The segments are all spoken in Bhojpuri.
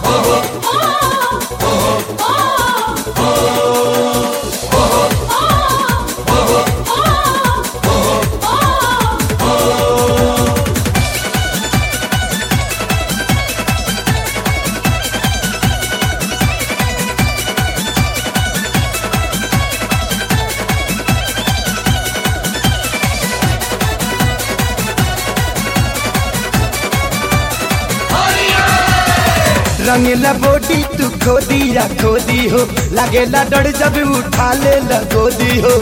रंगीला बॉडी तू खोदी या खोदी हो, लागेला डर जब उठा ले लगोदी हो।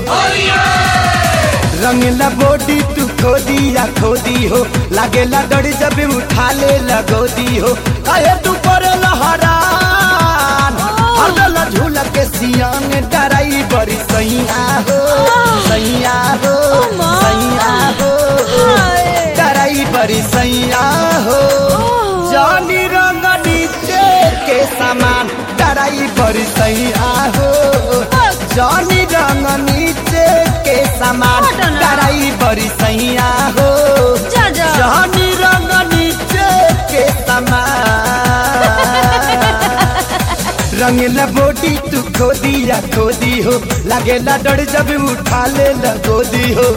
रंगीला बॉडी तू खोदी या खोदी हो, लागेला डर जब उठा ले लगोदी हो। अरे तू पर लहरान हरदल झूला के सियान डराई बड़ी सैया हो, सैया हो, सैया हो, डराई बड़ी सैया हो। जानी रंग नीचे के सामान डराई बड़ी सैया हो, जानी रंग नीचे के सामान डराई बड़ी सैया हो, जानी रंग नीचे के सामान। रंगीला बॉडी तू खोदी या खोदी हो, लागेला डर जब उठा ले लगोदी हो।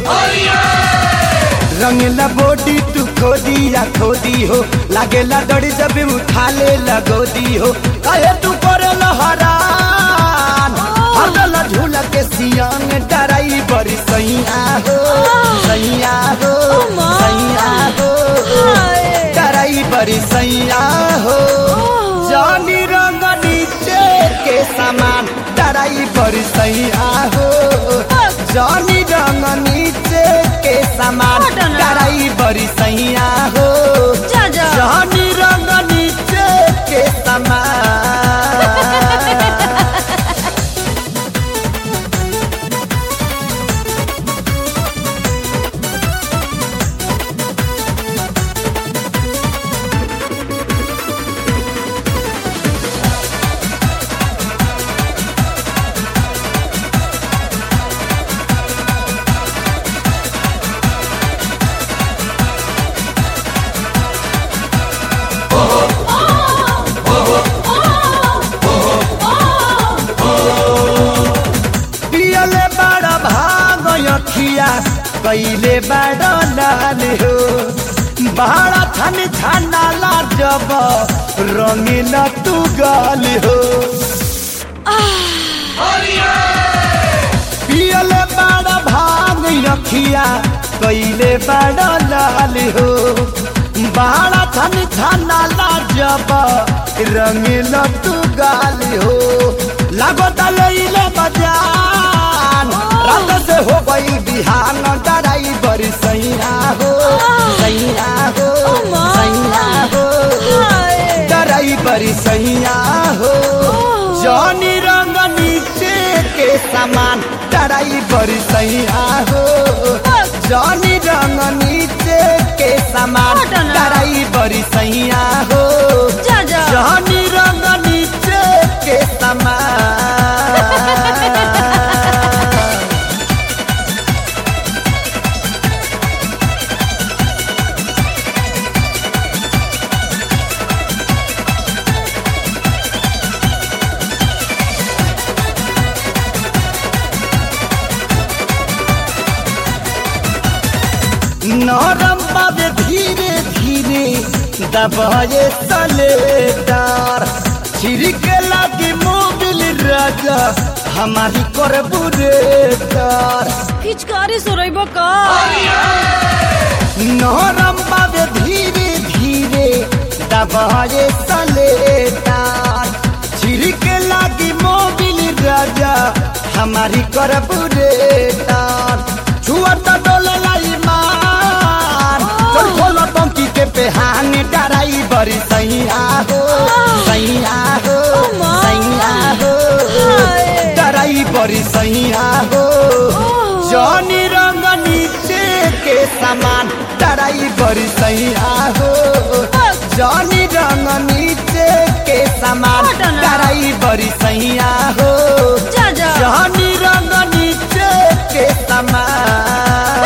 रंगीला बॉडी तू खोदी या खोदी हो, लागेला डर जब उठा ले लगोदी हो। कहे तू पर लहरान हरदल झूला के सियान डराई बड़ी सैया हो, सैया हो, सैया हो, डराई बड़ी सैया हो। जानी रंग नीचे के सामान डराई बड़ी सैया हो, जानी रंग नीचे के सामान डराई बड़ी सैया हो, जानी रंग नीचे के सामान। कैले बड़ा लाल हो, बड़ा थन छानाला जब रंगीला तू गाल हो। पियले बड़ा भाग अखिया कैले बड़ा लाल हो, बड़ा थन छानाला जब रंगीला तू गाल हो। लागत लैले बजान रात से हो गई बिहान डराई बड़ी सैया हो, सैया हो, सैया हो, डराई बड़ी सैया हो। जानी रंग नीचे के सामान डराई बड़ी सैया हो, जानी रंग नीचे के सामान डराई बड़ी सैया हो, जानी रंग नीचे के सामान। नरम बाबे धीरे धीरे दबाए सलेदार, छिड़के लगी मोबिल राजा हमारी करबुरेटर। पिचकारी सोरैबो का नरम बाबे धीरे धीरे दबाए सलेदार, छिड़के लगी मोबिल राजा हमारी करबुरेटर। छुअता डोले लाई मान खोलो टंकी के पेहान डराई बड़ी सैया हो, सैया हो, सैया हो, डराई बड़ी सैया हो। जानी रंग नीचे के सामान डराई बड़ी सैया हो, जानी रंग नीचे के सामान डराई बड़ी सैया हो, जानी रंग नीचे के सामान।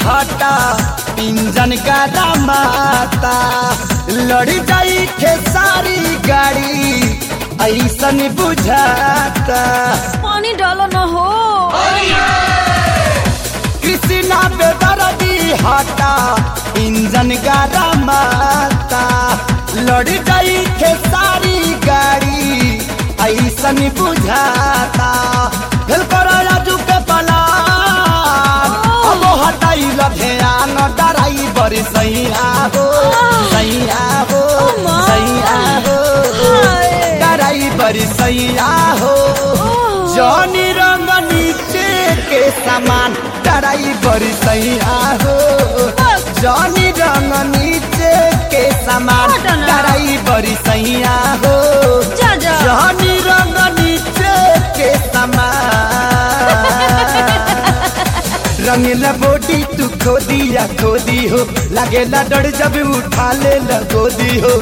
हटा इंजन का माता लड़ जाई खेसारी गाड़ी ऐसन बुझाता। पानी डालो न हो। कृष्णा बेदर्दी हटा इंजन का माता लड़ जाई खेसारी गाड़ी ऐसन बुझाता। भेल कर राजू के पलान अब हटाई ध्यान डराई बड़ी सैया हो सैया हो सैया हो डराई बड़ी सैया हो। जौनी रंग नीचे के सामान डराई बड़ी सैया हो। जौनी रंग नीचे के सामान डराई बड़ी सैया हो। जौनी रंग नीचे के सामान रंगीला बॉडी तू खोदी हो लागेला डर जब उठा ले लगोदी हो।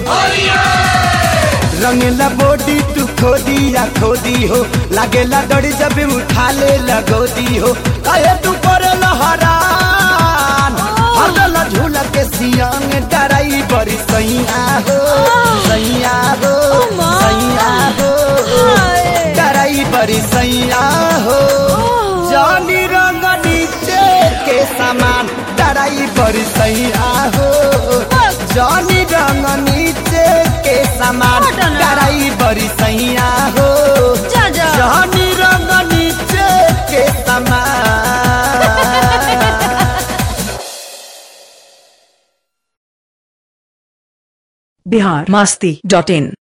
रंगीला बॉडी तू खोदी हो लागेला डर जब उठा ले लगोदी हो। काहे तू करे लहरान हगला झूला के सियांग डराई बड़ी सैया हो सैया हो सैया हो डराई बड़ी सैया हो। जानी रंग नीचे के सामान डराई बड़ी सैया हो। जानी रंग नीचे के सामान डराई बड़ी सैया हो। जानी रंग नीचे के सामान। biharmasti.in